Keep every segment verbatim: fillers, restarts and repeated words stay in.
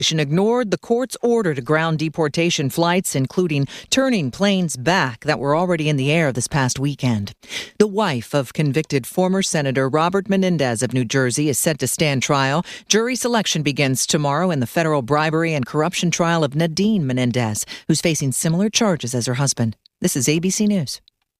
ignored the court's order to ground deportation flights, including turning planes back that were already in the air this past weekend. The wife of convicted former Senator Robert Menendez of New Jersey is set to stand trial. Jury selection begins tomorrow in the federal bribery and corruption trial of Nadine Menendez, who's facing similar charges as her husband. This is A B C News.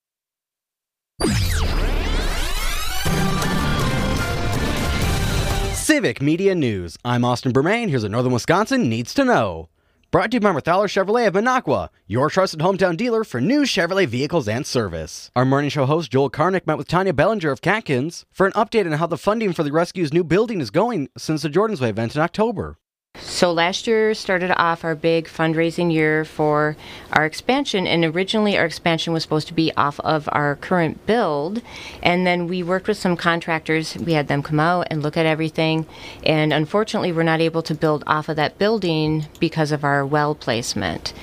Civic Media News. I'm Austin Bermain. Here's what Northern Wisconsin needs to know. Brought to you by Marthaler Chevrolet of Minocqua, your trusted hometown dealer for new Chevrolet vehicles and service. Our morning show host Joel Karnick met with Tanya Bellinger of Catkins for an update on how the funding for the rescue's new building is going since the Jordansway event in October. So last year started off our big fundraising year for our expansion, and originally our expansion was supposed to be off of our current build, and then we worked with some contractors. We had them come out and look at everything, and unfortunately we're not able to build off of that building because of our well placement.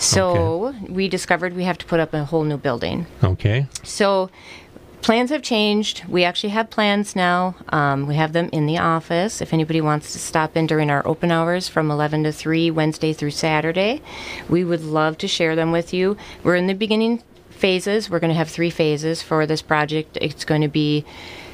So okay. we discovered we have to put up a whole new building. Okay. So plans have changed. We actually have plans now. Um, we have them in the office. If anybody wants to stop in during our open hours from eleven to three, Wednesday through Saturday, we would love to share them with you. We're in the beginning phases. We're going to have three phases for this project. It's going to be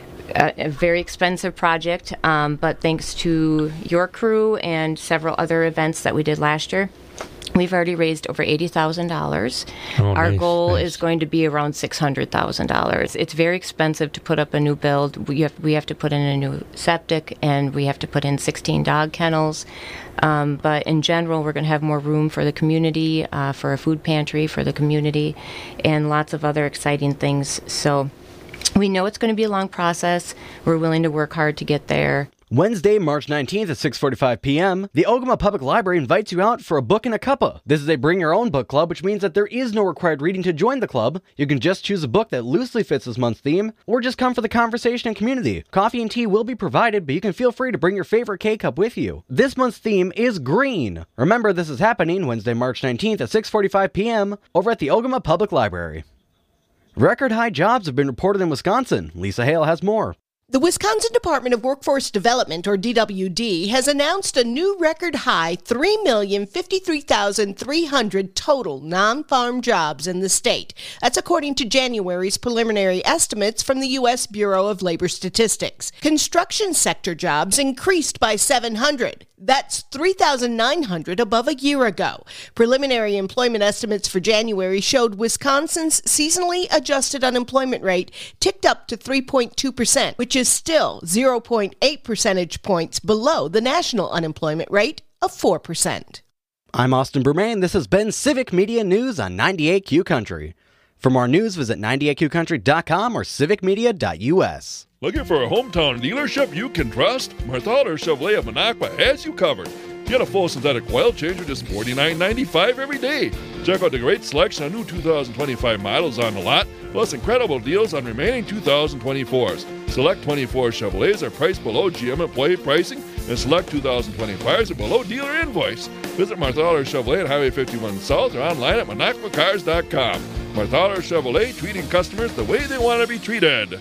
a, a very expensive project, um, but thanks to your crew and several other events that we did last year, we've already raised over eighty thousand dollars. Oh, Our nice, goal nice. is going to be around six hundred thousand dollars. It's very expensive to put up a new build. We have, we have to put in a new septic, and we have to put in sixteen dog kennels. Um, but in general, we're going to have more room for the community, uh, for a food pantry for the community, and lots of other exciting things. So we know it's going to be a long process. We're willing to work hard to get there. Wednesday, March nineteenth at six forty-five p.m., the Ogama Public Library invites you out for a book and a cuppa. This is a bring-your-own book club, which means that there is no required reading to join the club. You can just choose a book that loosely fits this month's theme, or just come for the conversation and community. Coffee and tea will be provided, but you can feel free to bring your favorite K-Cup with you. This month's theme is green. Remember, this is happening Wednesday, March nineteenth at six forty-five p.m. over at the Ogama Public Library. Record-high jobs have been reported in Wisconsin. Lisa Hale has more. The Wisconsin Department of Workforce Development, or D W D, has announced a new record-high three million fifty-three thousand three hundred total non-farm jobs in the state. That's according to January's preliminary estimates from the U S Bureau of Labor Statistics. Construction sector jobs increased by seven hundred. That's three thousand nine hundred above a year ago. Preliminary employment estimates for January showed Wisconsin's seasonally adjusted unemployment rate ticked up to three point two percent, which is still zero point eight percentage points below the national unemployment rate of four percent. I'm Austin Bermain. This has been Civic Media News on ninety-eight Q Country. For more news, visit ninety-eight q country dot com or civic media dot u s. Looking for a hometown dealership you can trust? Marthaler Chevrolet of Minocqua has you covered. Get a full synthetic oil change for just forty-nine ninety-five every day. Check out the great selection of new two thousand twenty-five models on the lot, plus incredible deals on remaining two thousand twenty-fours. Select twenty-four Chevrolets are priced below G M employee pricing, and select two thousand twenty-fives are below dealer invoice. Visit Marthaler Chevrolet at Highway fifty-one South or online at minocqua cars dot com. Marthaler Chevrolet, treating customers the way they want to be treated.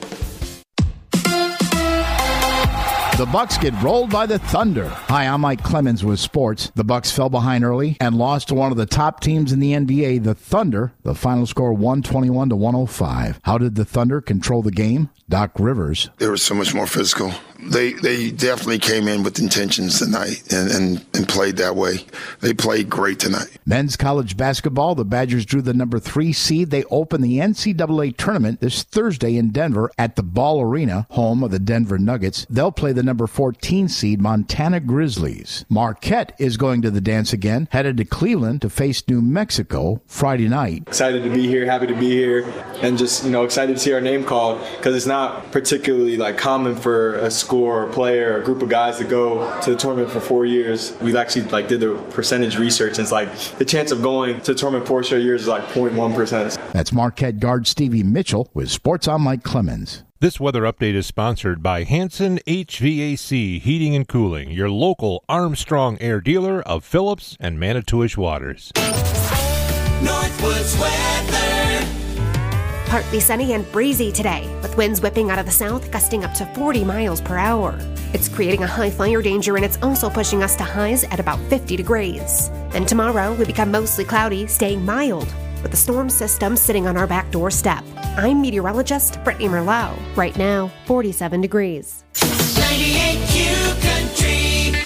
The Bucks get rolled by the Thunder. Hi, I'm Mike Clemens with sports. The Bucks fell behind early and lost to one of the top teams in the N B A, the Thunder. The final score one twenty-one to one oh five. How did the Thunder control the game? Doc Rivers. They were so much more physical. They they definitely came in with intentions tonight and, and, and played that way. They played great tonight. Men's college basketball, the Badgers drew the number three seed. They open the N C double A tournament this Thursday in Denver at the Ball Arena, home of the Denver Nuggets. They'll play the number fourteen seed Montana Grizzlies. Marquette is going to the dance again, headed to Cleveland to face New Mexico Friday night. Excited to be here, happy to be here, and just, you know, excited to see our name called, because it's not particularly like common for a school or player or a group of guys to go to the tournament for four years. We've actually like did the percentage research, and it's like the chance of going to the tournament four straight years is like zero point one percent. That's Marquette guard Stevie Mitchell with Sports on Mike Clemens. This weather update is sponsored by Hanson H V A C Heating and Cooling, your local Armstrong Air dealer of Phillips and Manitowish Waters. Northwoods weather. Partly sunny and breezy today, with winds whipping out of the south, gusting up to forty miles per hour. It's creating a high fire danger, and it's also pushing us to highs at about fifty degrees. And tomorrow, we become mostly cloudy, staying mild, with the storm system sitting on our back doorstep. I'm meteorologist Brittany Merlot. Right now, forty-seven degrees. ninety-eight Q Country.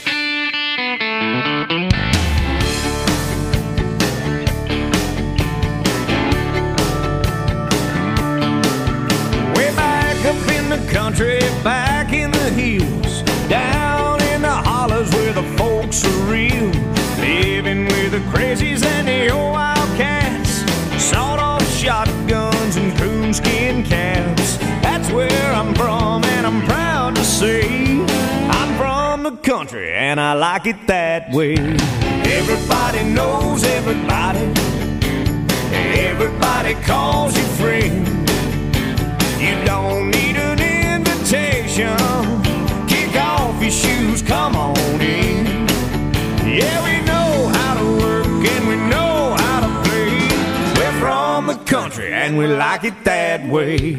Way back up in the country, back in the hills, down in the hollers where the folks are real, living with the crazies and the old wildcats, sawed-off shotguns and coonskin caps. That's where I'm from, and I'm proud to say I'm from the country, and I like it that way. Everybody knows everybody, everybody calls you friend. You don't need an invitation, kick off your shoes, come on in. Yeah, we know how to work and we know how to play. We're from the country and we like it that way.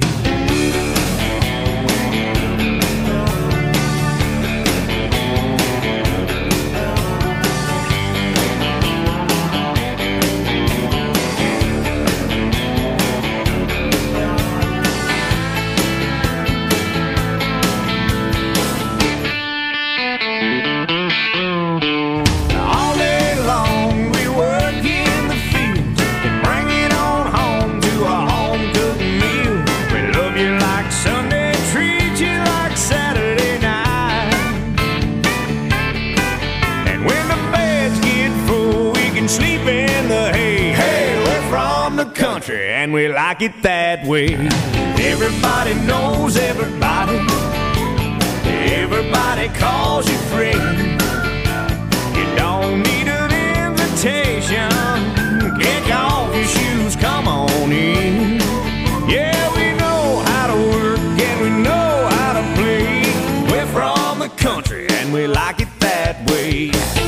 And we like it that way. Everybody knows everybody, everybody calls you friend. You don't need an invitation, kick off your shoes, come on in. Yeah, we know how to work and we know how to play. We're from the country and we like it that way.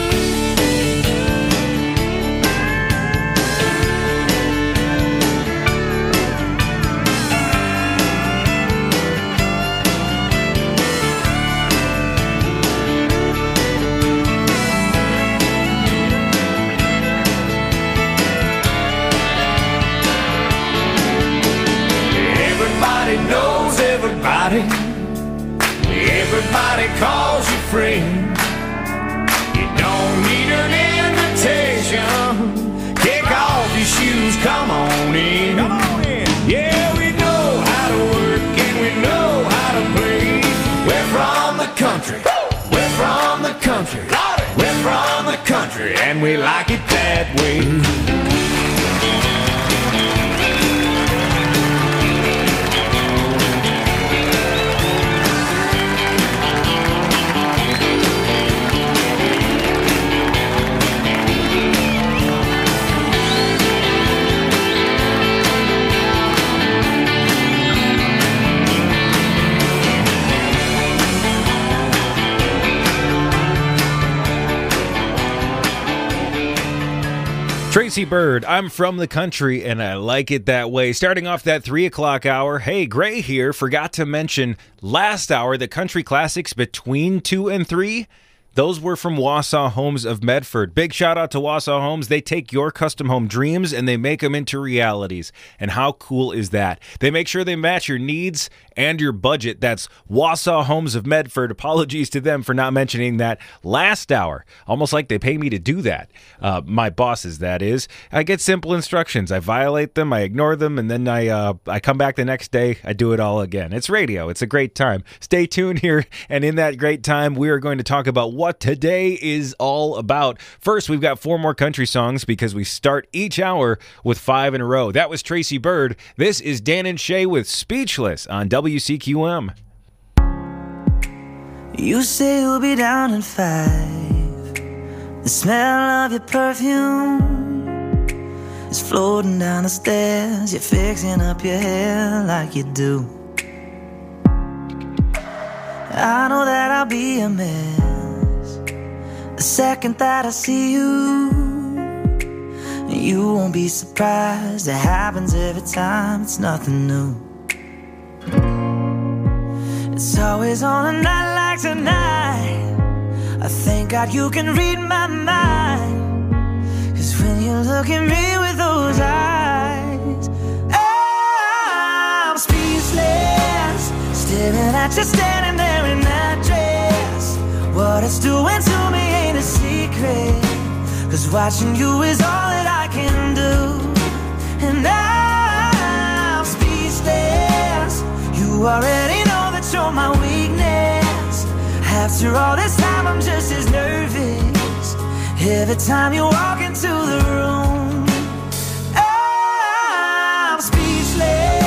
Knows everybody, everybody calls you friend. You don't need an invitation, kick off your shoes, come on in. Come on in. Yeah, we know how to work and we know how to play. We're from the country, we're from the country, we're from the country, and we like it that way. Tracy Byrd, I'm from the country and I like it that way. Starting off that three o'clock hour, hey, Gray here. Forgot to mention last hour, the country classics between two and three. Those were from Wausau Homes of Medford. Big shout out to Wausau Homes. They take your custom home dreams and they make them into realities. And how cool is that? They make sure they match your needs and your budget. That's Wausau Homes of Medford. Apologies to them for not mentioning that last hour. Almost like they pay me to do that. Uh, my bosses, that is. I get simple instructions. I violate them, I ignore them, and then I uh, I come back the next day. I do it all again. It's radio. It's a great time. Stay tuned here, and in that great time, we are going to talk about what what today is all about. First, we've got four more country songs because we start each hour with five in a row. That was Tracy Byrd. This is Dan and Shay with Speechless on W C Q M. You say you'll be down in five. The smell of your perfume is floating down the stairs. You're fixing up your hair like you do. I know that I'll be a mess the second that I see you. you won't be surprised. It happens every time, it's nothing new. It's always on a night like tonight. I thank God you can read my mind. Cause when you look at me with those eyes, I'm speechless, staring at you standing there in that dress. What it's doing to me ain't a secret, cause watching you is all that I can do. And I'm speechless, you already know that you're my weakness. After all this time I'm just as nervous every time you walk into the room. I'm speechless.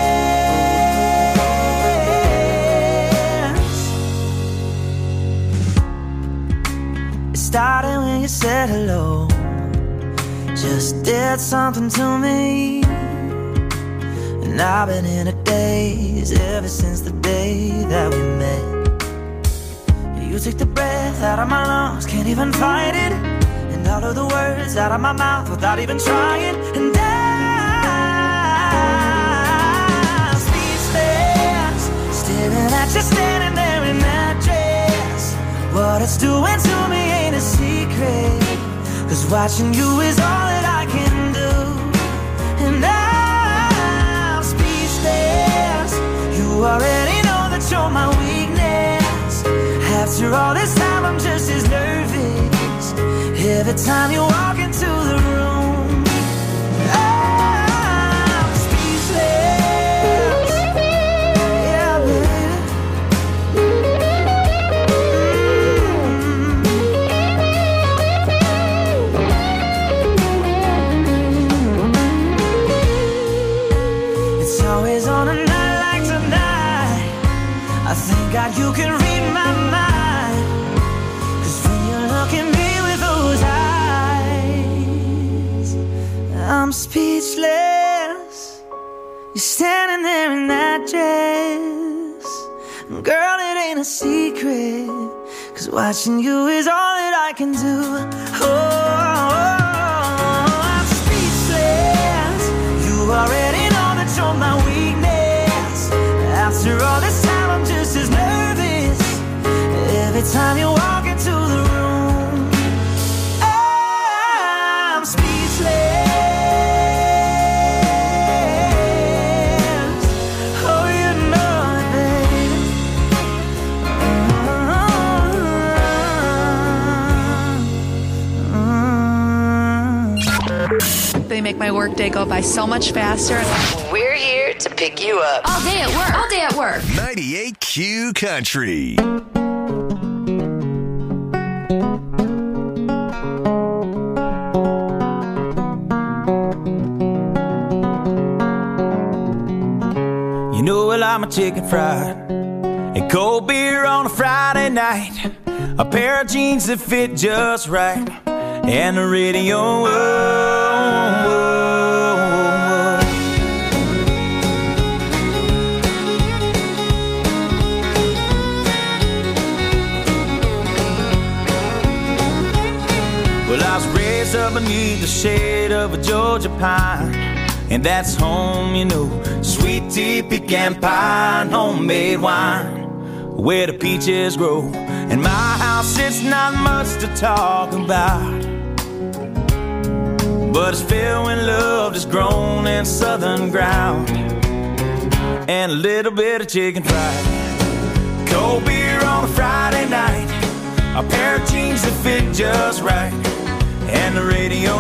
It started when you said hello, just did something to me. And I've been in a daze ever since the day that we met. You took the breath out of my lungs, can't even fight it. And all of the words out of my mouth without even trying. And I'm speechless, staring at you standing there in that dress. What it's doing to me ain't a secret, cause watching you is all that I can do. And I'm speechless, you already know that you're my weakness. After all this time I'm just as nervous every time you walk into the room. I'm speechless. Yeah, baby. Mm-hmm. It's always on a night like tonight. I thank God you can read my mind. I'm speechless, you're standing there in that dress. Girl, it ain't a secret, cause watching you is all that I can do. Oh, I'm speechless, you already know that you're my weakness. After all this time I'm just as nervous every time you walk into the room. I'm speechless. They make my workday go by so much faster. We're here to pick you up. All day at work. All day at work. ninety-eight Q Country. You know I like my chicken fried and cold beer on a Friday night, a pair of jeans that fit just right, and the radio. Whoa, whoa, whoa. Well, I was raised up beneath the shade of a Georgia pine, and that's home, you know. Sweet tea, pecan pie, and homemade wine, where the peaches grow. In my house, it's not much to talk about, but it's filled with love that's grown in southern ground, and a little bit of chicken fried, cold beer on a Friday night, a pair of jeans that fit just right, and the radio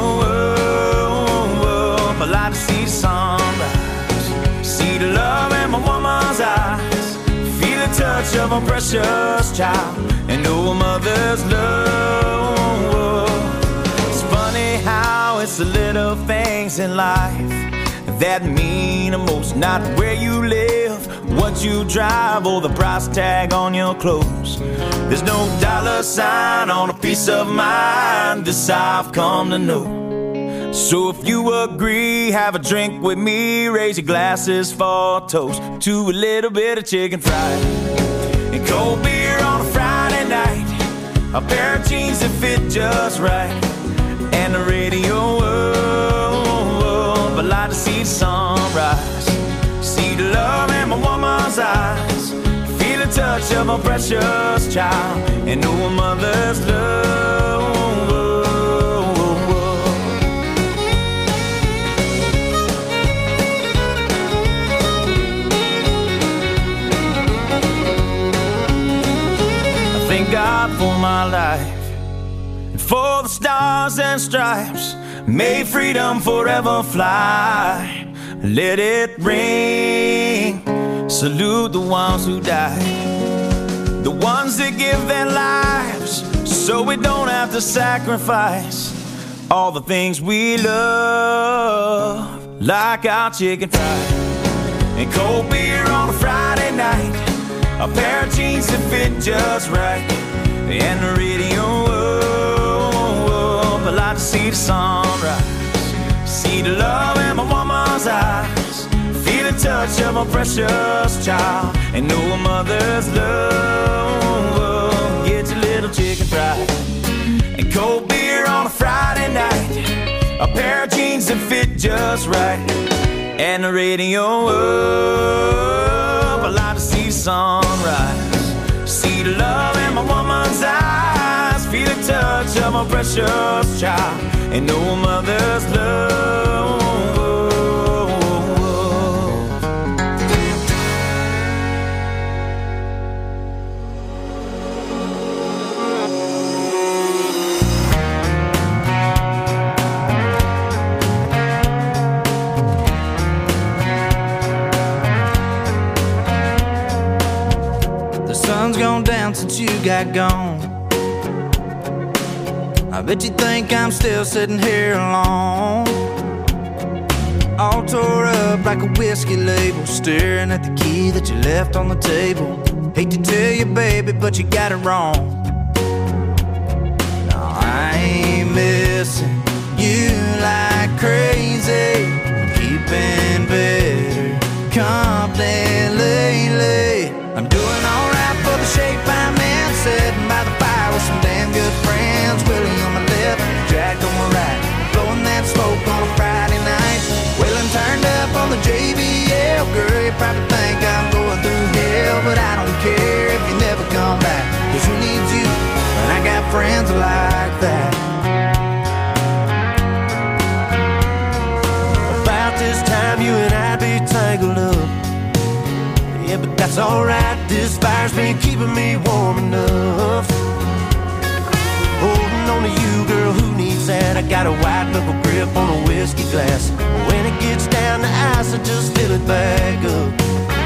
up. I like to see the sunrise, see the love in my woman's eyes, feel the touch of a precious child, and know a mother's love. It's funny how it's the little things in life that mean the most. Not where you live, what you drive, or the price tag on your clothes. There's no dollar sign on a peace of mind, this I've come to know. So if you agree, have a drink with me, raise your glasses for a toast to a little bit of chicken fried and cold beer on a Friday night, a pair of jeans that fit just right, and the radio up. woman's eyes, feel the touch of a precious child, and know a mother's love. I thank God for my life, and for the stars and stripes. May freedom forever fly. Let it ring. Salute the ones who died, the ones that give their lives so we don't have to sacrifice all the things we love, like our chicken fried and cold beer on a Friday night, a pair of jeans that fit just right, and the radio up. I like to see the sunrise, see the love in my woman's eyes, feel the touch of a precious child, and know a mother's love. Get your little chicken fried and cold beer on a Friday night, a pair of jeans that fit just right, and the radio up. I like to see the sunrise, see the love in my woman's eyes, feel the touch of a precious child, and know a mother's love. The sun's gone down since you got gone. I bet you think I'm still sitting here alone, all tore up like a whiskey label, staring at the key that you left on the table. Hate to tell you, baby, but you got it wrong. No, I ain't missing you like crazy. I'm keeping better company lately. I'm doing alright for the shape I'm in, sitting by the fire with some damn good friends. Willie on my left, Jack on my right, blowing that smoke on a Friday night. Wailing turned up on the J B L. Girl, you probably think I'm going through hell, but I don't care if you never come back, 'cause who needs you when I got friends like that? About this time you and I'd be tangled up, yeah, but that's alright. This fire's been keeping me warm enough. Holding on to you, girl, who needs that? I got a white knuckle grip on a whiskey glass. When it gets down to ice, I just fill it back up.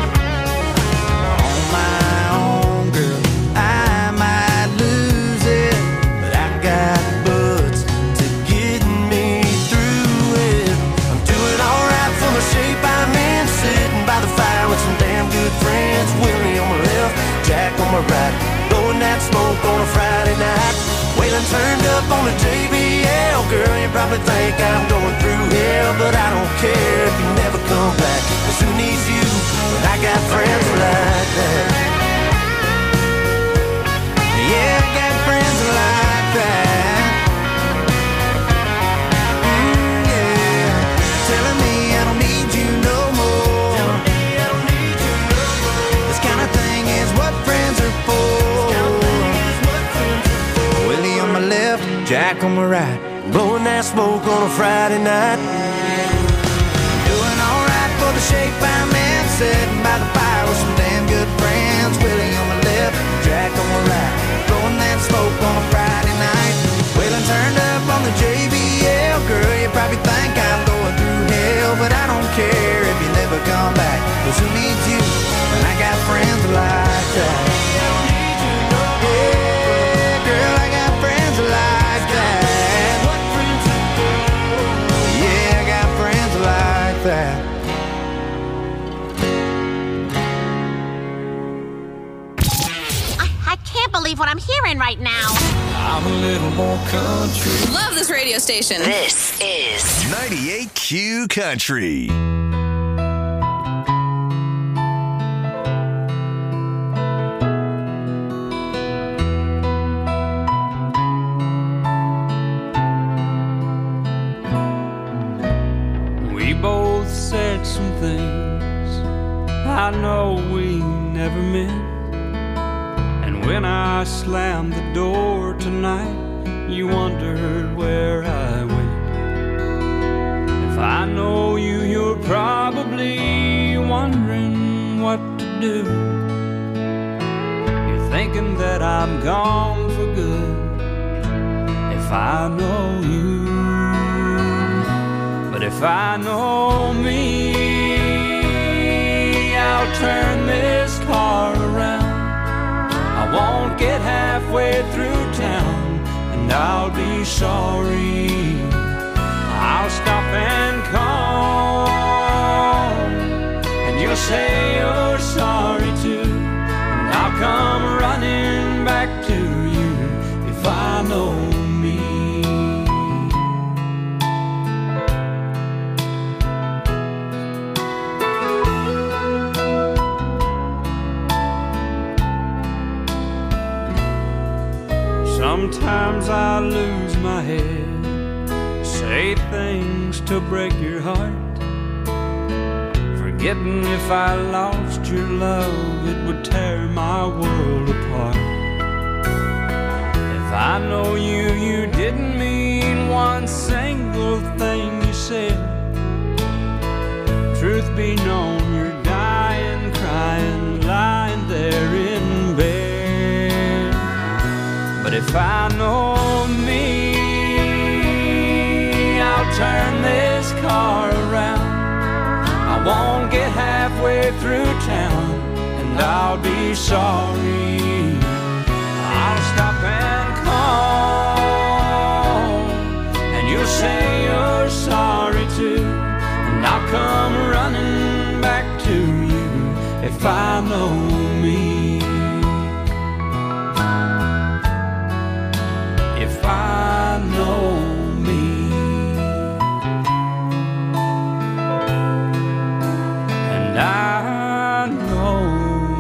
On my own, girl, I might lose it, but I got butts to get me through it. I'm doing alright for the shape I'm in, sitting by the fire with some damn good friends. Willie on my left, Jack on my right, blowing that smoke on a Friday night. Wailing turned up on the J B L. Girl, you probably think I'm going through hell, but I don't care if you never come back, 'cause who needs you when I got friends like that? Yeah, I got friends like that. Mm, yeah, telling me I don't need you no more. Telling me I don't need you no more. This kind of thing is what friends are for. Willie on my left, Jack on my right, blowing that smoke on a Friday night. Doing alright for the shape I'm in, sitting by the fire with some damn good friends. Willie on my left, Jack on my right, blowing that smoke on a Friday night. Wailing turned up on the J B L. Girl, you probably think I'm going through hell, but I don't care if you never come back, 'cause who needs you when I got friends like that? Yeah, girl, I got friends like that. Yeah, I got friends like that. I, I can't believe what I'm hearing right now. I'm a little more country. Love this radio station. This is ninety-eight Q Country. We both said some things I I know we never meant. And when I slammed the door tonight, you wondered where I went. If I know you, you're probably wondering what to do. You're thinking that I'm gone for good. If I know you, but if I know me, I'll turn this car around. I won't get halfway through town, and I'll be sorry. I'll stop and call, and you'll say you're sorry too, and I'll come running back to you if I know me. Sometimes I lose my head, say things to break your heart, forgetting if I lost your love, it would tear my world apart. If I know you, you didn't mean one single thing you said. Truth be known, you're dying, crying, lying there in bed. But if I know me, I'll turn this car around. I won't get halfway through town, and I'll be sorry. I'll stop and call, and you'll say you're sorry too, and I'll come running back to you if I know me. If I know me, and I know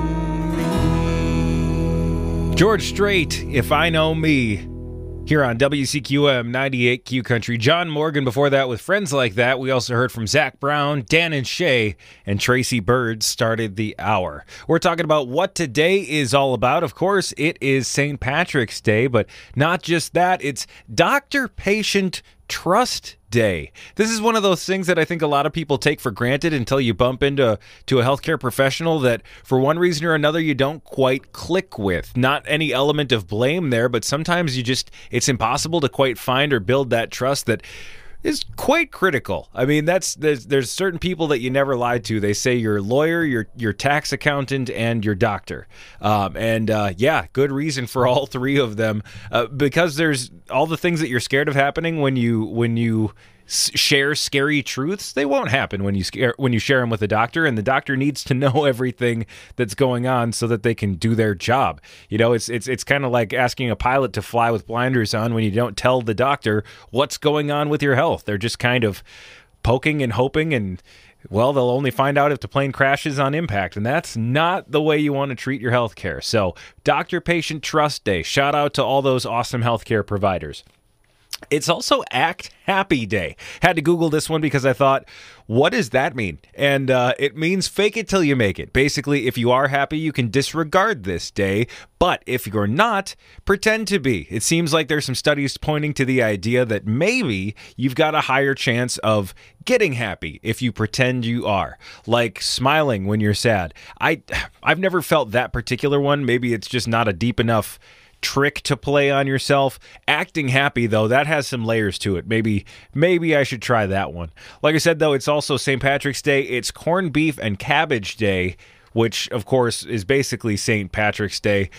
me. George Strait, If I Know Me, here on W C Q M ninety-eight Q Country. John Morgan before that with Friends Like That. We also heard from Zach Brown, Dan and Shay, and Tracy Bird started the hour. We're talking about what today is all about. Of course, it is Saint Patrick's Day, but not just that. It's Doctor-Patient Trust Day. This is one of those things that I think a lot of people take for granted until you bump into to a healthcare professional that for one reason or another you don't quite click with. Not any element of blame there, but sometimes you just, it's impossible to quite find or build that trust that is quite critical. I mean, that's there's there's certain people that you never lie to. They say your lawyer, your your tax accountant, and your doctor. Um, and uh, yeah, good reason for all three of them uh, because there's all the things that you're scared of happening when you when you s- share scary truths. They won't happen when you scare when you share them with a doctor, and the doctor needs to know everything that's going on so that they can do their job. You know, it's it's it's kind of like asking a pilot to fly with blinders on when you don't tell the doctor what's going on with your health. They're just kind of poking and hoping, and well, they'll only find out if the plane crashes on impact, and that's not the way you want to treat your health care. So, Doctor-Patient Trust Day. Shout out to all those awesome healthcare providers. It's also Act Happy Day. Had to Google this one because I thought, what does that mean? And uh, it means fake it till you make it. Basically, if you are happy, you can disregard this day. But if you're not, pretend to be. It seems like there's some studies pointing to the idea that maybe you've got a higher chance of getting happy if you pretend you are. Like smiling when you're sad. I, I've never felt that particular one. Maybe it's just not a deep enough trick to play on yourself. Acting happy, though, that has some layers to it. Maybe maybe I should try that one. Like I said, though, it's also Saint Patrick's Day. It's Corned Beef and Cabbage Day, which, of course, is basically Saint Patrick's Day.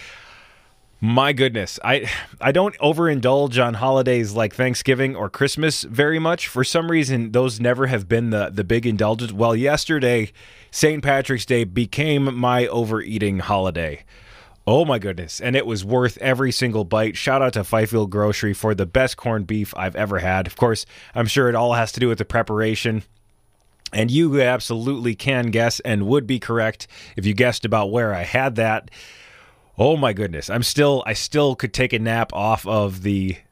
My goodness, I I don't overindulge on holidays like Thanksgiving or Christmas very much. For some reason, those never have been the, the big indulgence. Well, yesterday, Saint Patrick's Day became my overeating holiday. Oh my goodness, and it was worth every single bite. Shout out to Fifield Grocery for the best corned beef I've ever had. Of course, I'm sure it all has to do with the preparation. And you absolutely can guess and would be correct if you guessed about where I had that. Oh my goodness, I'm still I still could take a nap off of the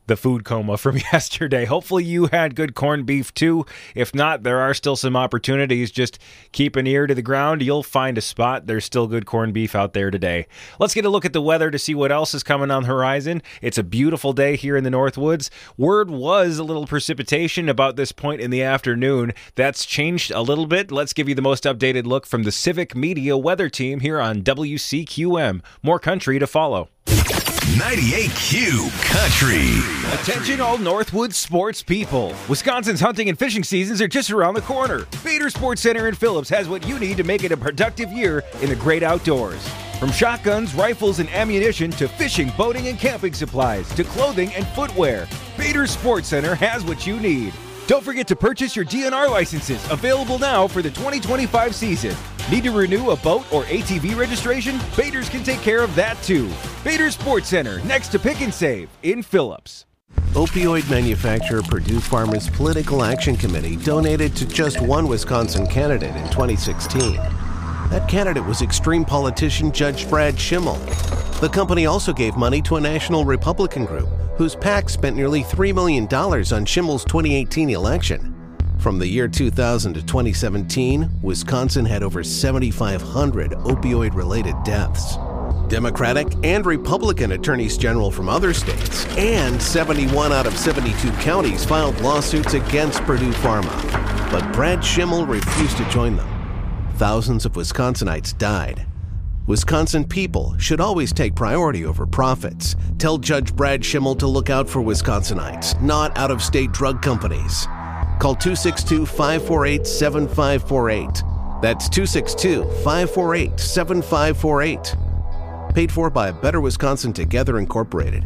the food coma from yesterday. Hopefully you had good corned beef too. If not, there are still some opportunities. Just keep an ear to the ground. You'll find a spot. There's still good corned beef out there today. Let's get a look at the weather to see what else is coming on the horizon. It's a beautiful day here in the Northwoods. Word was a little precipitation about this point in the afternoon. That's changed a little bit. Let's give you the most updated look from the Civic Media Weather Team here on W C Q M. More country to follow. ninety-eight Q Country. Attention all Northwood sports people. Wisconsin's hunting and fishing seasons are just around the corner. Bader Sports Center in Phillips has what you need to make it a productive year in the great outdoors. From shotguns, rifles, and ammunition to fishing, boating, and camping supplies to clothing and footwear, Bader Sports Center has what you need. Don't forget to purchase your D N R licenses, available now for the twenty twenty-five season. Need to renew a boat or A T V registration? Baders can take care of that too. Bader Sports Center, next to Pick and Save in Phillips. Opioid manufacturer Purdue Pharma's Political Action Committee donated to just one Wisconsin candidate in twenty sixteen. That candidate was extreme politician Judge Brad Schimmel. The company also gave money to a national Republican group whose PAC spent nearly three million dollars on Schimmel's twenty eighteen election. From the year two thousand to twenty seventeen, Wisconsin had over seventy-five hundred opioid-related deaths. Democratic and Republican attorneys general from other states and seventy-one out of seventy-two counties filed lawsuits against Purdue Pharma. But Brad Schimmel refused to join them. Thousands of Wisconsinites died. Wisconsin people should always take priority over profits. Tell Judge Brad Schimmel to look out for Wisconsinites, not out-of-state drug companies. Call two six two, five four eight, seven five four eight. That's two six two, five four eight, seven five four eight. Paid for by Better Wisconsin Together Incorporated.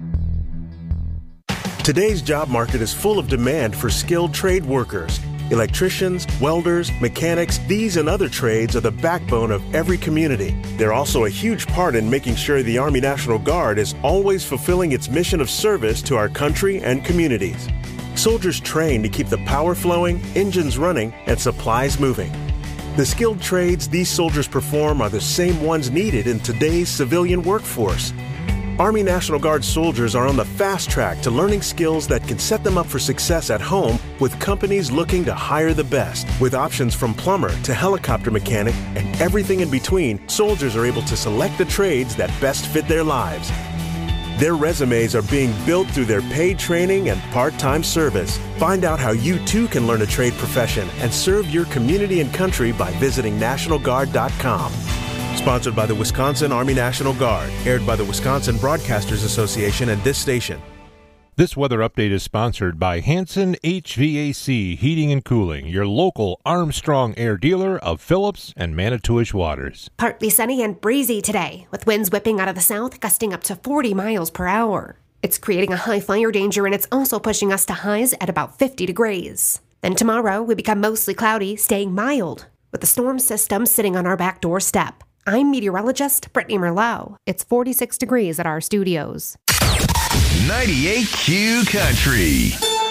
Today's job market is full of demand for skilled trade workers. Electricians, welders, mechanics, these and other trades are the backbone of every community. They're also a huge part in making sure the Army National Guard is always fulfilling its mission of service to our country and communities. Soldiers train to keep the power flowing, engines running, and supplies moving. The skilled trades these soldiers perform are the same ones needed in today's civilian workforce. Army National Guard soldiers are on the fast track to learning skills that can set them up for success at home with companies looking to hire the best. With options from plumber to helicopter mechanic and everything in between, soldiers are able to select the trades that best fit their lives. Their resumes are being built through their paid training and part-time service. Find out how you too can learn a trade profession and serve your community and country by visiting National Guard dot com. Sponsored by the Wisconsin Army National Guard. Aired by the Wisconsin Broadcasters Association and this station. This weather update is sponsored by Hanson H V A C Heating and Cooling, your local Armstrong Air dealer of Phillips and Manitowish Waters. Partly sunny and breezy today, with winds whipping out of the south, gusting up to forty miles per hour. It's creating a high fire danger, and it's also pushing us to highs at about fifty degrees. Then tomorrow, we become mostly cloudy, staying mild, with the storm system sitting on our back doorstep. I'm meteorologist Brittany Merlot. It's forty-six degrees at our studios. ninety-eight Q Country.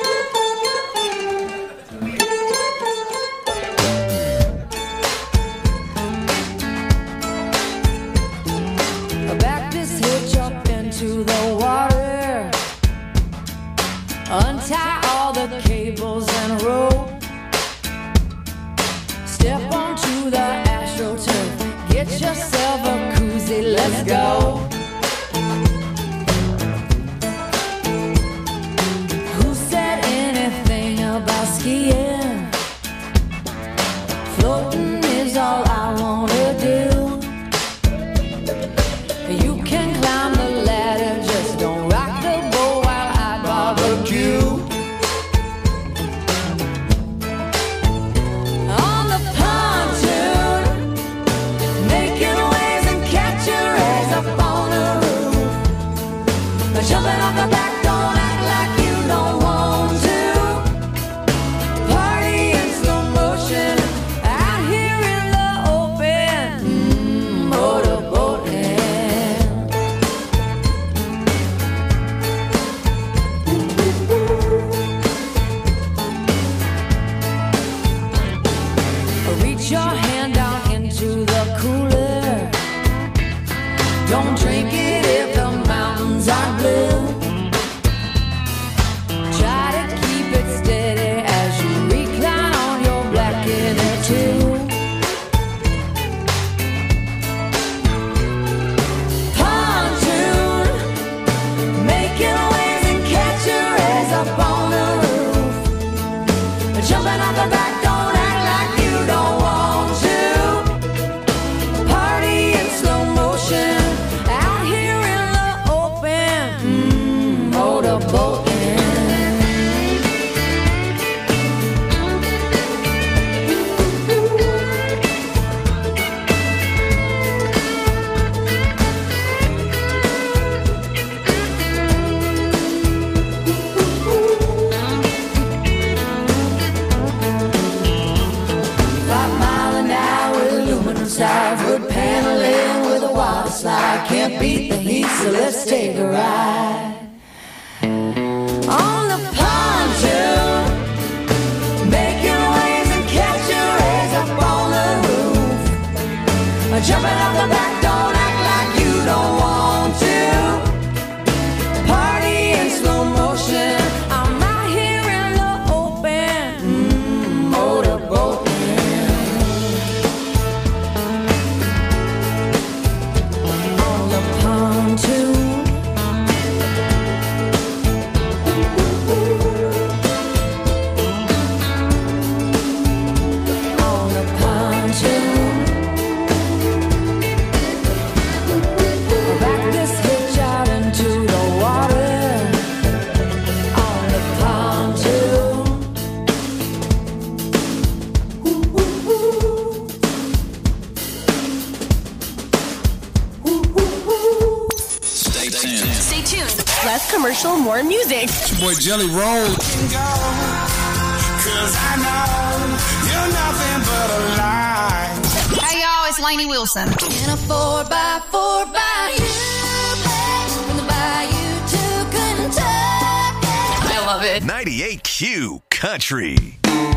Back this hitch up into the water. Untie all the cables and rope. Step onto the AstroTurf. Get yourself a koozie, let's go. Who said anything about skiing? Floating is all I wanna do. You can climb the ladder, just don't rock the boat while I barbecue. On the pontoon, making waves and catching rays up on Jumping off the back, don't act like you don't want to. Party in slow motion, out here in the open, mm, motorboating. Wood paneling with a water slide. Can't beat the heat, so let's take a ride. On the pontoon, making waves and catching rays up on the roof. Jumping off the back, don't act like you don't want to. Party in slow motion, I'm out here in the open, mm, motorboat. Less commercial, more music. It's your boy Jelly Roll. Cause I know you're nothing but a lie. Hey y'all, it's Lainey Wilson. In a four by four by you, from the bayou to Kentucky. I love it. ninety-eight Q Country.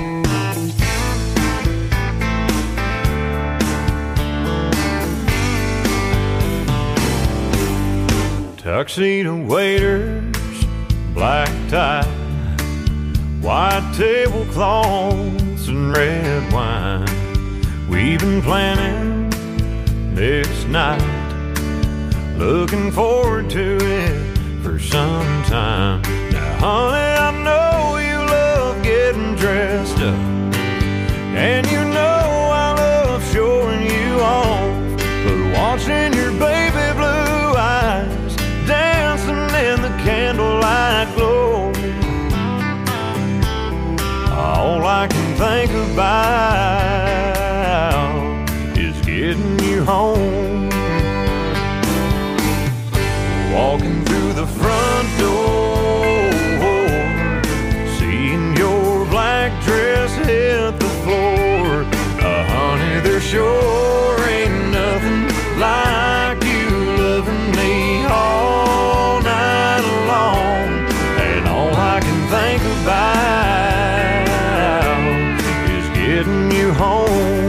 Tuxedo waiters, black tie, white tablecloths and red wine. We've been planning this night, looking forward to it for some time. Now, honey, I know you love getting dressed up, and you know I love showing you off, but watching your baby blue eyes dancing in the candlelight glow, all I can think about is getting you home. Walking through the front door, seeing your black dress hit the floor. Uh, honey, there sure ain't nothing like you loving me all night long. And all I can think about is getting you home.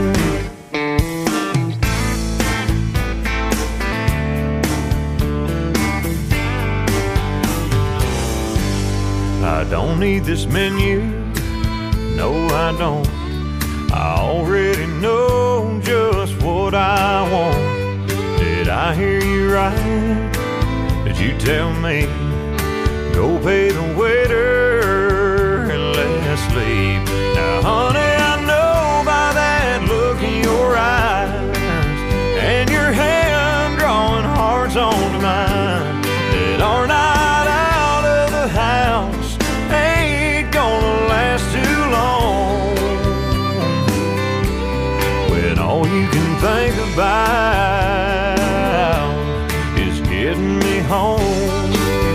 I don't need this menu, no I don't. I already know just what I want. Did I hear you right? Did you tell me, go pay the waiter and let's leave? Now honey, I know by that look in your eyes and your hand drawing hearts onto mine that our night out of the house ain't gonna last too long, when all you can think about is getting me home.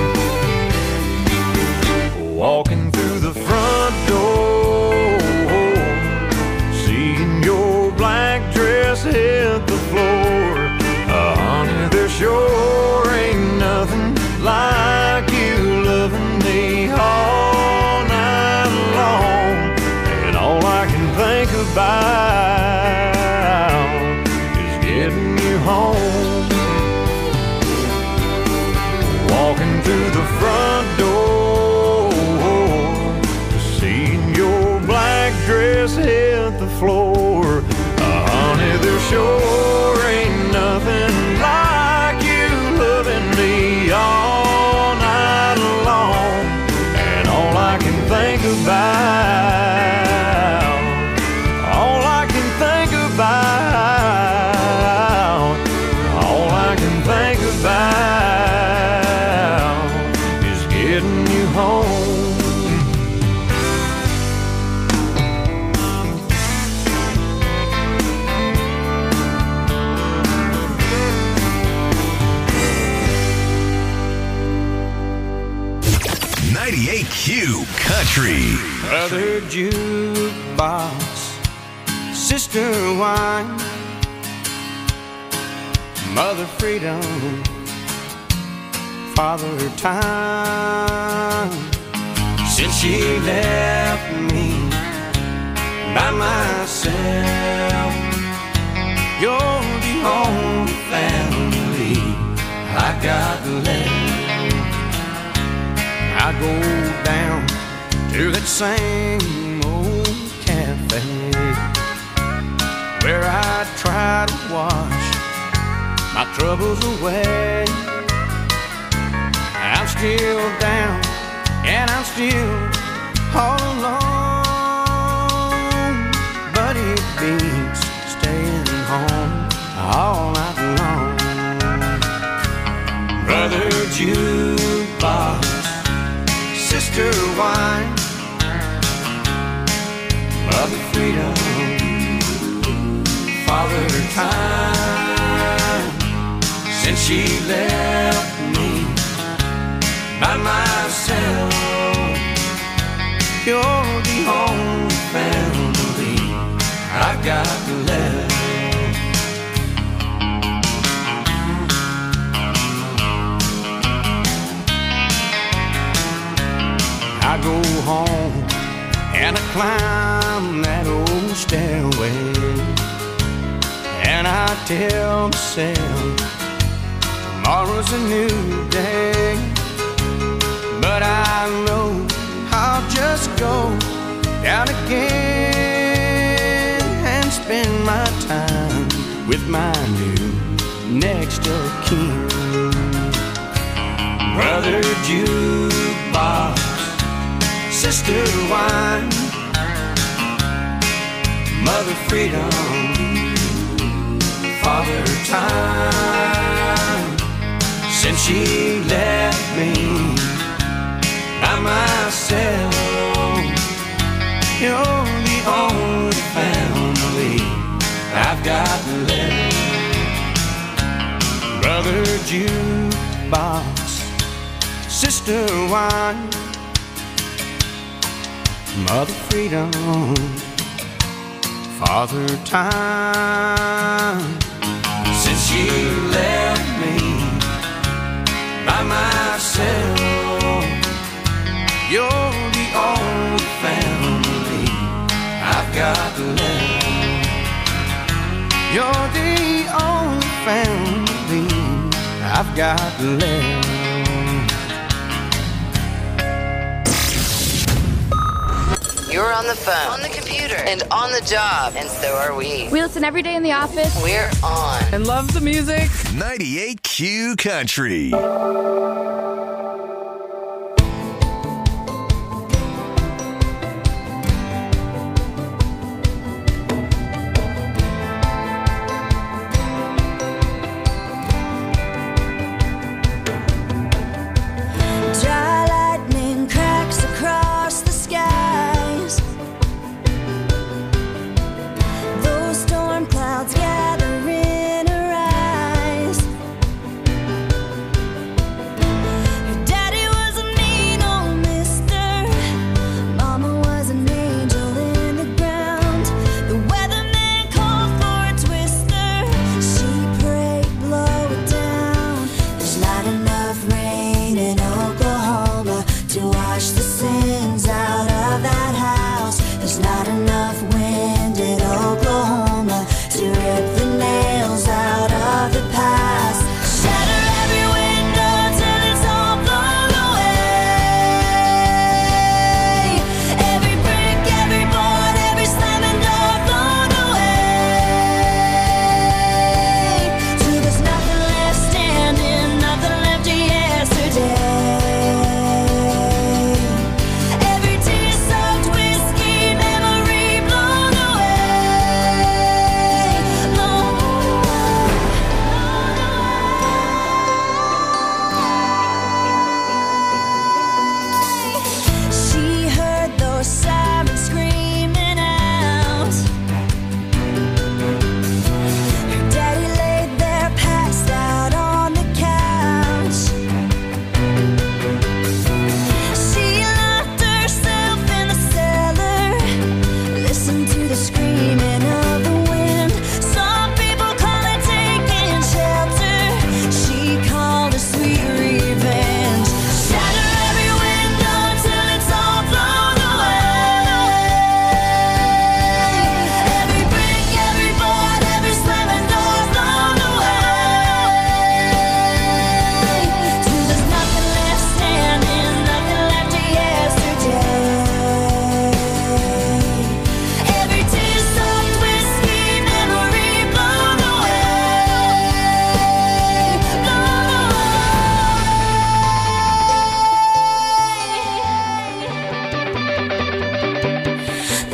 Walking through the front door, seeing your black dress hit the floor. Uh, honey, there sure ain't nothing like you loving me all night long. And all I can think about is getting you home. Walking through the front door, seeing your black dress hit the floor. Uh, honey, there sure ain't nothing like you loving me all night long. And all I can think about Country. Brother jukebox, sister wine, mother freedom, father time. Since she left me by myself, you're the only family I got left. I go down to that same old cafe where I try to wash my troubles away. I'm still down and I'm still all alone, but it beats staying home all night long. Brother jukebox, sister wine, mother freedom, father time. Since she left me by myself, you're the only family I've got left. I go home and I climb that old stairway, and I tell myself tomorrow's a new day. But I know I'll just go down again and spend my time with my new next of kin. Brother jukebox, sister wine, mother freedom, father time. Since she left me by myself, you're the only family I've got left. Brother jukebox, sister wine, mother freedom, father time. Since she left me by myself, you're the only family I've got left. You're the only family I've got left. You're on the phone, on the computer, and on the job, and so are we. We listen every day in the office. We're on. And love the music. ninety-eight Q Country. Gather in her eyes.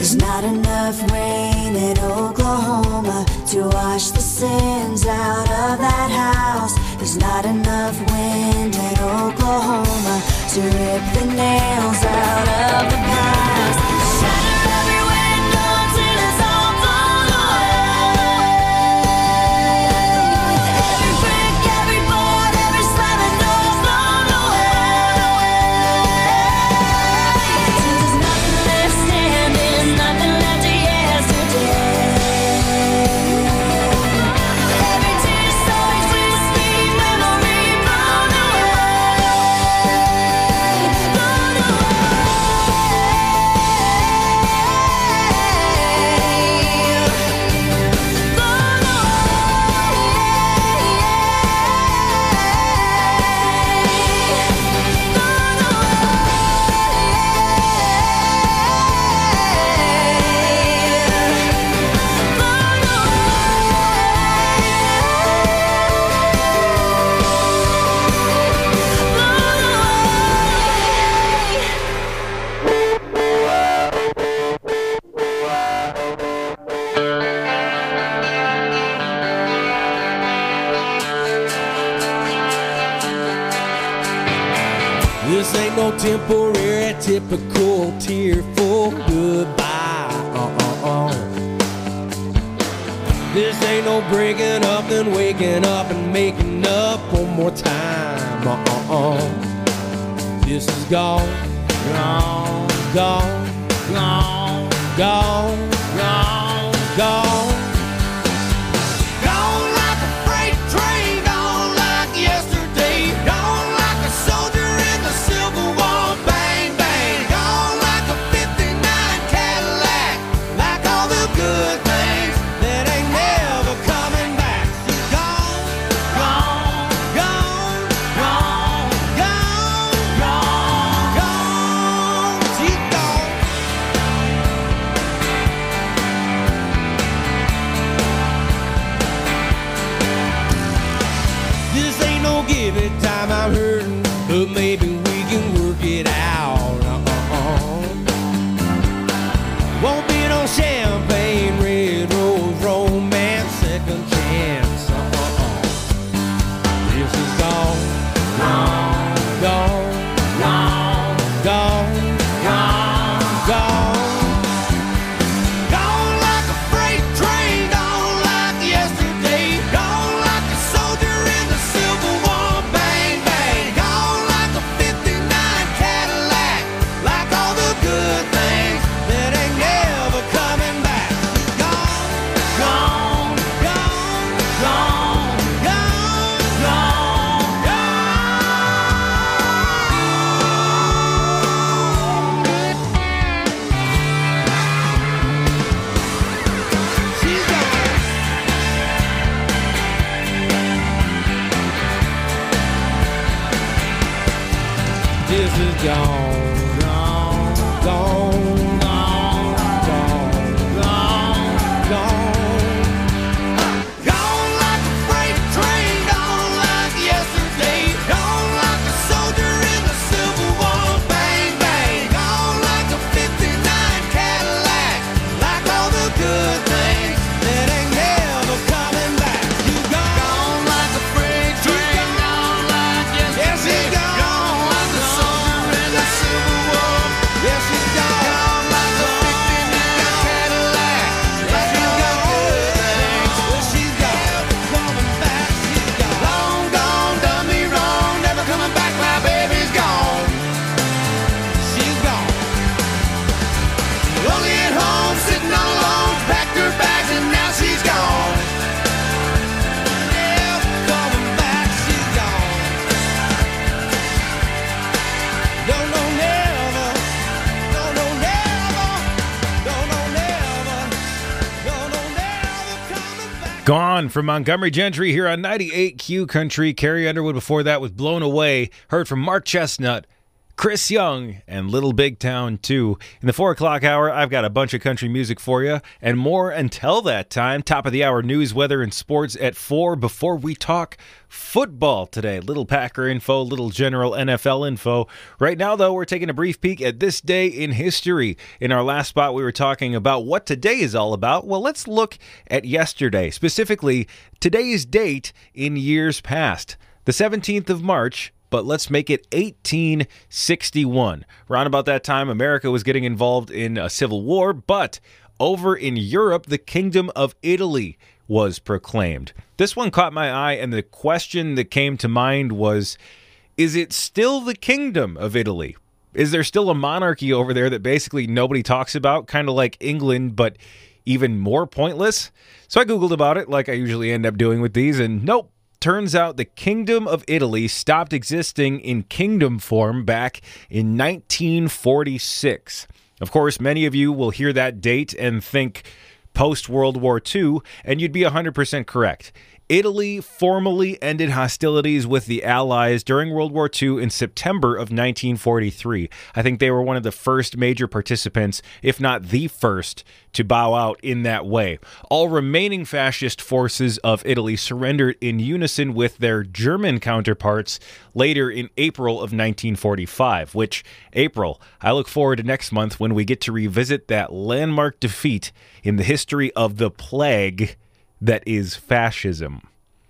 There's not enough rain in Oklahoma to wash the sins out of that house. There's not enough wind in Oklahoma to rip the nails out of the past. Shatter every window until it's all blown away. Every brick, every board, every slamming door blown away. Till there's nothing left standing, nothing left to yesterday. Every tear so twisty, memory blown away, blown This ain't no temporary, typical tearful goodbye. Uh-uh-uh. This ain't no breaking up and waking up and making up one more time. Uh-uh-uh. This is gone, gone, gone, gone, gone, gone, gone. Gone like a freight train, gone like yesterday. Gone like a soldier in the Civil War, bang, bang. Gone like a fifty-nine Cadillac, like all the good things that ain't never coming back. She's gone, gone, gone, gone, gone, gone, gone. She's gone. This ain't no give it time, I'm hurting, but maybe we can work it out. Uh-uh-uh. Won't be no champagne, red rose, romance, second chance. Uh-uh-uh. This is gone, gone, gone, gone, gone, gone, gone. Gone like a freight train, gone like yesterday. Gone like a soldier in the Civil War, bang, bang. Gone like a fifty-nine Cadillac, like all the good things that ain't never coming back. Gone, gone, gone, gone, gone, gone, gone. She's gone. This is gone, gone, gone, gone, gone, gone, gone. Gone like a freight train, gone like yesterday. Gone like a soldier in the Civil War, bang, bang. Gone like a fifty-nine Cadillac, like all the good things that ain't never coming back. You gone, gone like a freight train, gone like yesterday. Gone like a soldier in the Civil War. Yes, she's gone. Gone like a fifty-nine Cadillac, like all the good things. Well, she's gone, coming back, she's gone. Long gone, done me wrong, never coming back, my baby's gone. She's gone. Lonely at home, sitting all alone, packed her bags and now she's gone. Yeah, coming back, she's gone. Don't know never, don't know never, don't know never, don't know never coming back. Gone from Montgomery Gentry here on ninety-eight Q Country. Carrie Underwood before that with Blown Away. Heard from Mark Chestnut. Chris Young and Little Big Town two. In the four o'clock hour, I've got a bunch of country music for you and more until that time. Top of the hour news, weather, and sports at four before we talk football today. Little Packer info, little general N F L info. Right now, though, we're taking a brief peek at this day in history. In our last spot, we were talking about what today is all about. Well, let's look at yesterday, specifically today's date in years past, the seventeenth of March. But let's make it eighteen sixty-one. Around about that time, America was getting involved in a civil war, but over in Europe, the Kingdom of Italy was proclaimed. This one caught my eye, and the question that came to mind was, is it still the Kingdom of Italy? Is there still a monarchy over there that basically nobody talks about, kind of like England, but even more pointless? So I Googled about it, like I usually end up doing with these, and nope. Turns out the Kingdom of Italy stopped existing in kingdom form back in nineteen forty-six. Of course, many of you will hear that date and think post-World War Two, and you'd be one hundred percent correct. Italy formally ended hostilities with the Allies during World War Two in September of nineteen forty-three. I think they were one of the first major participants, if not the first, to bow out in that way. All remaining fascist forces of Italy surrendered in unison with their German counterparts later in April of nineteen forty-five, which, April, I look forward to next month when we get to revisit that landmark defeat in the history of the plague that is fascism.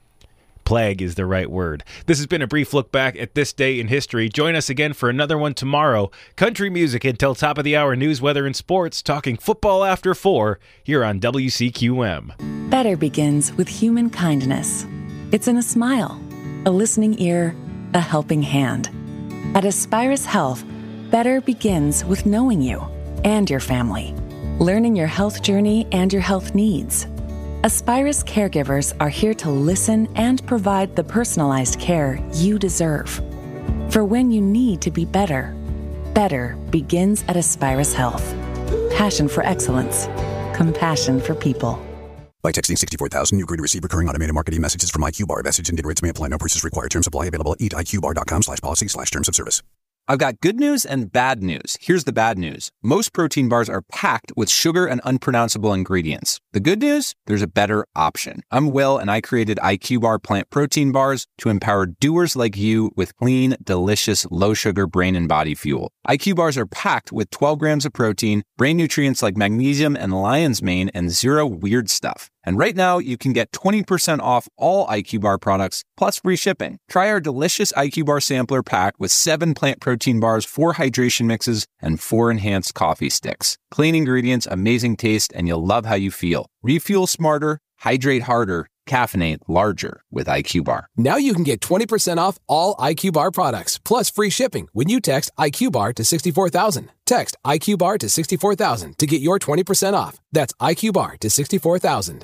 Plague is the right word. This has been a brief look back at this day in history. Join us again for another one tomorrow. Country music until top of the hour, news, weather, and sports, talking football after four here on W C Q M. Better begins with human kindness. It's in a smile, a listening ear, a helping hand. At Aspirus Health, better begins with knowing you and your family, learning your health journey and your health needs. Aspirus caregivers are here to listen and provide the personalized care you deserve. For when you need to be better, better begins at Aspirus Health. Passion for excellence. Compassion for people. By texting sixty-four thousand, you agree to receive recurring automated marketing messages from IQBar. Message and data rates may apply. No purchase required. Terms apply. Available at eat I Q bar dot com slash policy slash terms of service. I've got good news and bad news. Here's the bad news. Most protein bars are packed with sugar and unpronounceable ingredients. The good news? There's a better option. I'm Will, and I created IQBar plant protein bars to empower doers like you with clean, delicious, low-sugar brain and body fuel. I Q bars are packed with twelve grams of protein, brain nutrients like magnesium and lion's mane, and zero weird stuff. And right now, you can get twenty percent off all I Q Bar products, plus free shipping. Try our delicious I Q Bar sampler pack with seven plant protein bars, four hydration mixes, and four enhanced coffee sticks. Clean ingredients, amazing taste, and you'll love how you feel. Refuel smarter, hydrate harder, caffeinate larger with I Q Bar. Now you can get twenty percent off all I Q Bar products, plus free shipping when you text I Q Bar to sixty-four thousand. Text I Q Bar to sixty-four thousand to get your twenty percent off. That's I Q Bar to sixty-four thousand.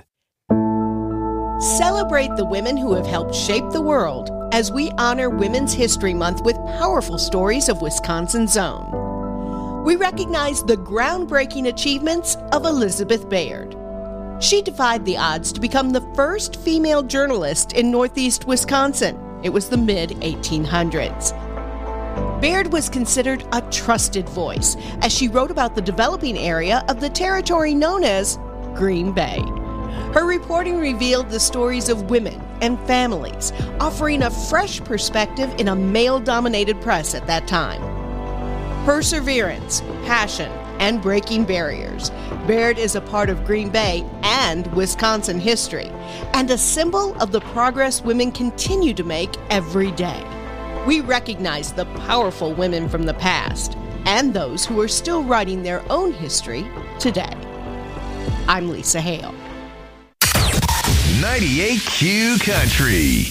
Celebrate the women who have helped shape the world as we honor Women's History Month with powerful stories of Wisconsin's own. We recognize the groundbreaking achievements of Elizabeth Baird. She defied the odds to become the first female journalist in Northeast Wisconsin. It was the mid eighteen hundreds. Baird was considered a trusted voice as she wrote about the developing area of the territory known as Green Bay. Her reporting revealed the stories of women and families, offering a fresh perspective in a male-dominated press at that time. Perseverance, passion, and breaking barriers. Baird is a part of Green Bay and Wisconsin history, and a symbol of the progress women continue to make every day. We recognize the powerful women from the past and those who are still writing their own history today. I'm Lisa Hale. ninety-eight Q Country.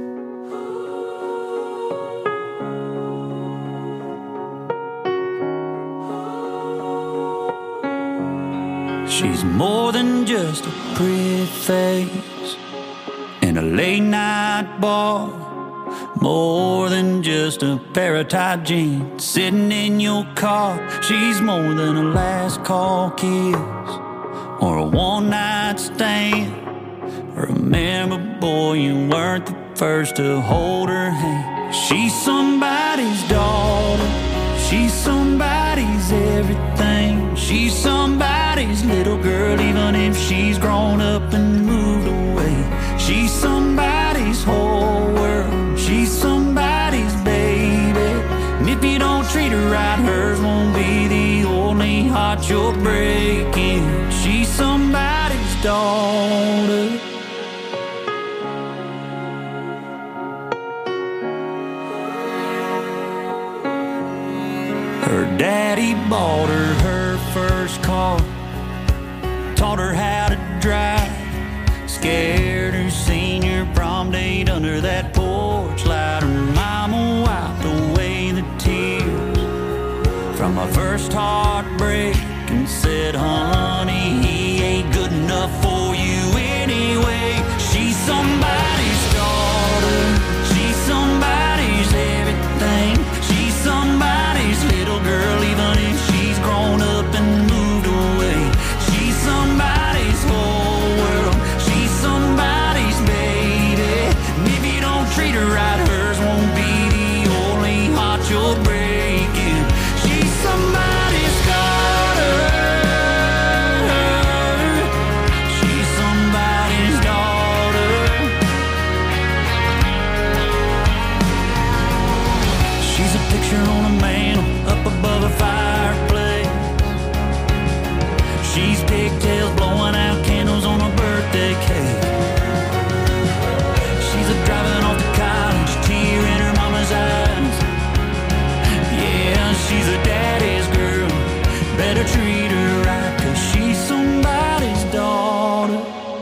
She's more than just a pretty face in a late night bar, more than just a pair of tight jeans sitting in your car. She's more than a last call kiss or a one night stand. Remember, boy, you weren't the first to hold her hand. She's somebody's daughter, She's somebody's everything. She's somebody's little girl, even if she's grown up and moved away. She's somebody's whole world. She's somebody's baby. And if you don't treat her right, hers won't be the only heart you're breaking. She's somebody's daughter. Her daddy bought her her first car, taught her how to drive, scared her senior prom date under that porch light. Her mama wiped away the tears from my first heartbreak and said, honey, he ain't good enough for you anyway. She's somebody's daughter. She's somebody's everything. She's somebody's little girl, even if she's grown up and moved away. She's somebody's whole world. She's somebody's baby. And if you don't treat her right, hers won't be the only heart you're breaking. She's somebody's daughter. She's somebody's daughter. She's a picture on a mantle up above a fireplace. She's pigtails blowing out candles on a birthday cake. She's a driving off to college, tear in her mama's eyes. Yeah, she's a daddy's girl. Better treat her right, 'cause she's somebody's daughter.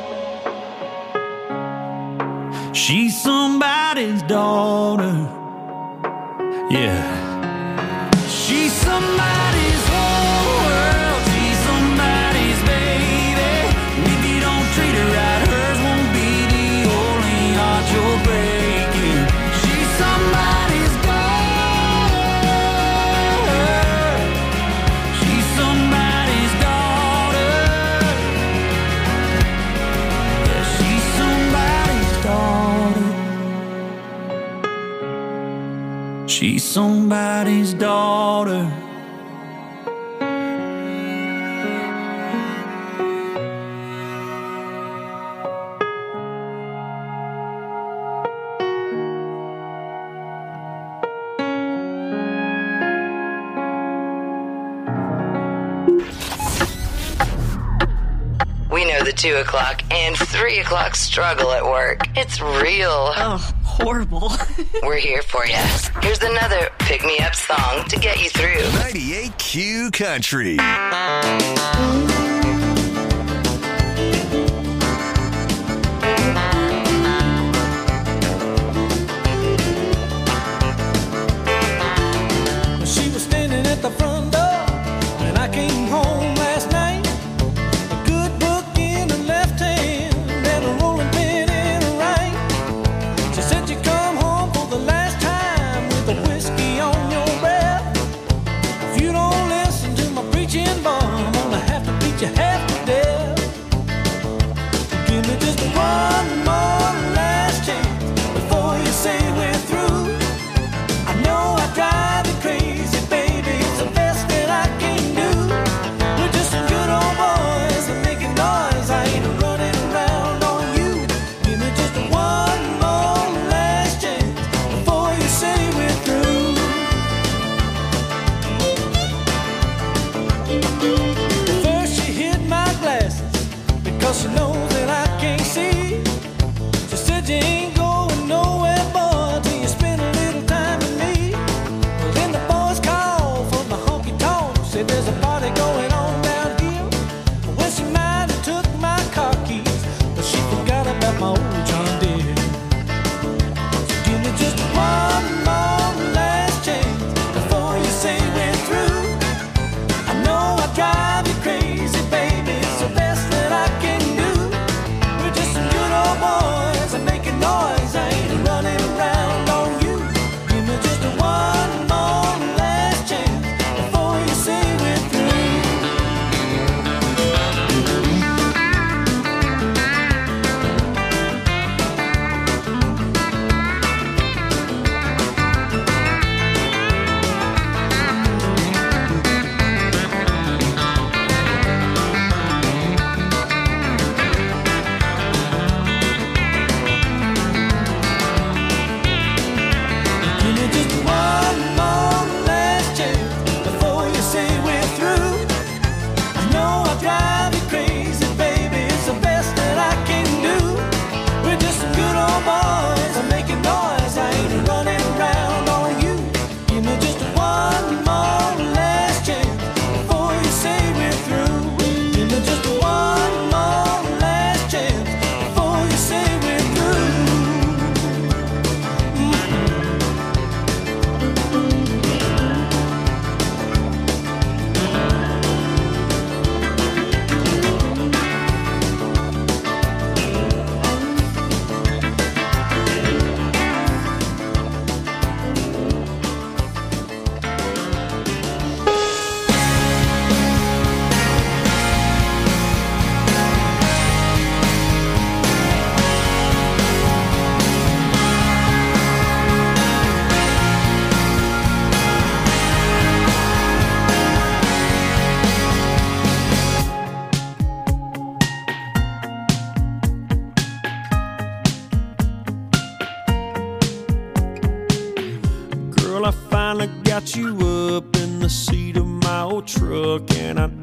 She's somebody's daughter. Yeah. She's somebody's whole world. She's somebody's baby. And if you don't treat her right, hers won't be the only heart you're breaking. She's somebody's daughter. She's somebody's daughter. Yeah, she's somebody's daughter. She's somebody's daughter. We know the two o'clock and three o'clock struggle at work. It's real. Oh, horrible. We're here for you. Here's another pick-me-up song to get you through. ninety-eight Q Country. She was standing at the front door when I came home last night. A good book in her left hand and a rolling pin in her right. She said you come home for the last time with a whiskey on your breath. If you don't listen to my preaching, boy, I'm gonna have to beat you half to death. Give me just one more last chance before you say we're through. I know I drive you crazy, baby, it's the best that I can do. We're just some good old boys and making noise. I ain't running around on you. Give me just one more last chance before you say we're through. First she hit my glasses because she knows that I can't see. She said you ain't going nowhere, boy, till you spend a little time with me. Well, then the boys called from the honky tonk, said there's a party going on down here. Well, she might have took my car keys, but she forgot about my old John Deere. So give me just one more last chance before you say we're through. I know I drive you crazy, baby, it's the best that I can do. We're just some good old boys and making noise. I ain't running around on you. Give me just one more last chance before you say we're through.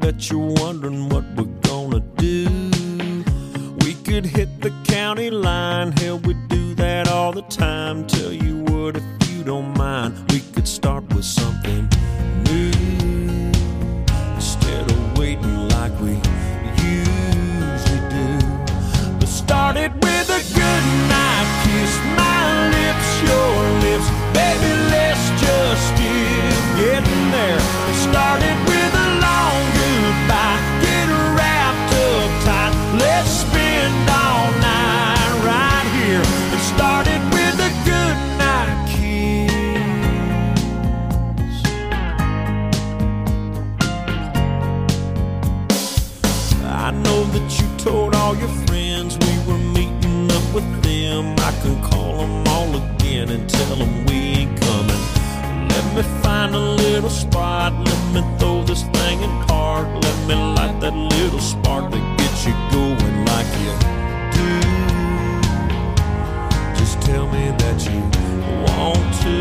bet you're wondering what we're gonna do. We could hit the county line, hell, we do that all the time. Tell you what, if you don't mind, we could start with something new instead of waiting like we usually do. Let's start it with a good night kiss, my lips, your lips, baby, let's just get getting there. Let's start it with a long goodbye, get wrapped up tight, let's spend all night right here. Let's start it with a good night kiss. I know that you told all your friends we were meeting up with them. I can call them all again and tell them we ain't coming. Let me find a little spot, let me throw this thing in park, let me light that little spark that gets you going like you do. Just tell me that you want to.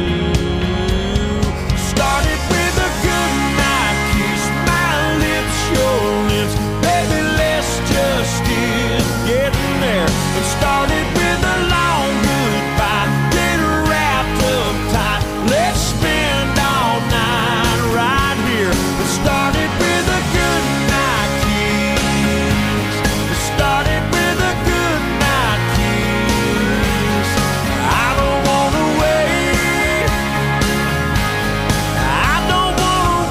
Start it with a good night kiss, my lips, your lips, baby, let's just get getting there. And start it with a long goodbye, get wrapped up tight, let's spend all night right here. Let's start it with a good night kiss. Let's start it with a good night kiss. I don't wanna wait, I don't wanna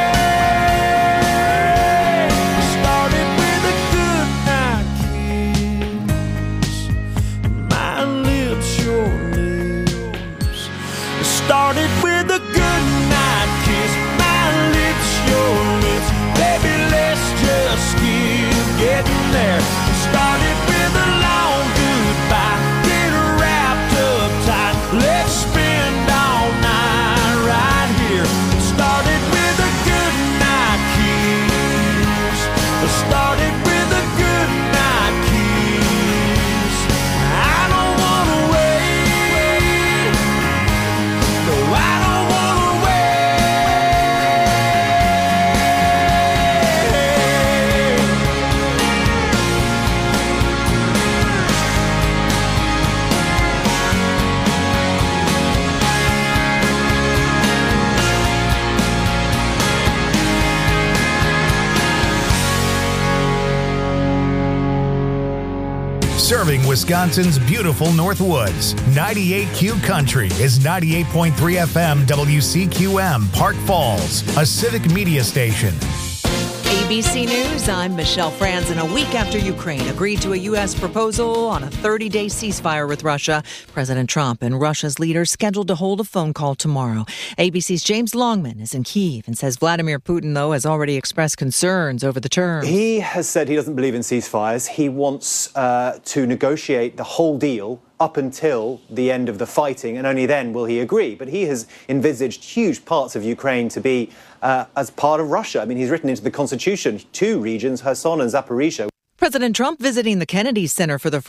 wait. Let's start it with a good night kiss, my lips, your lips. Let's start it with a good night kiss, my lips, your lips, baby, let's just keep getting there. Let's start it with a long goodbye, get wrapped up tight, let's spend all night right here. Let's start it with a good night kiss. Let's start it with a good night kiss. I don't wanna wait, no, I don't wanna Serving Wisconsin's beautiful North Woods. ninety-eight Q Country is ninety-eight point three F M W C Q M, Park Falls, a civic media station. A B C News, I'm Michelle Franzen. A week after Ukraine agreed to a U S proposal on a thirty-day ceasefire with Russia, President Trump and Russia's leaders scheduled to hold a phone call tomorrow. A B C's James Longman is in Kyiv and says Vladimir Putin, though, has already expressed concerns over the terms. He has said he doesn't believe in ceasefires. He wants uh, to negotiate the whole deal up until the end of the fighting, and only then will he agree. But he has envisaged huge parts of Ukraine to be uh, as part of Russia. I mean, he's written into the Constitution two regions, Kherson and Zaporizhzhia. President Trump visiting the Kennedy Center for the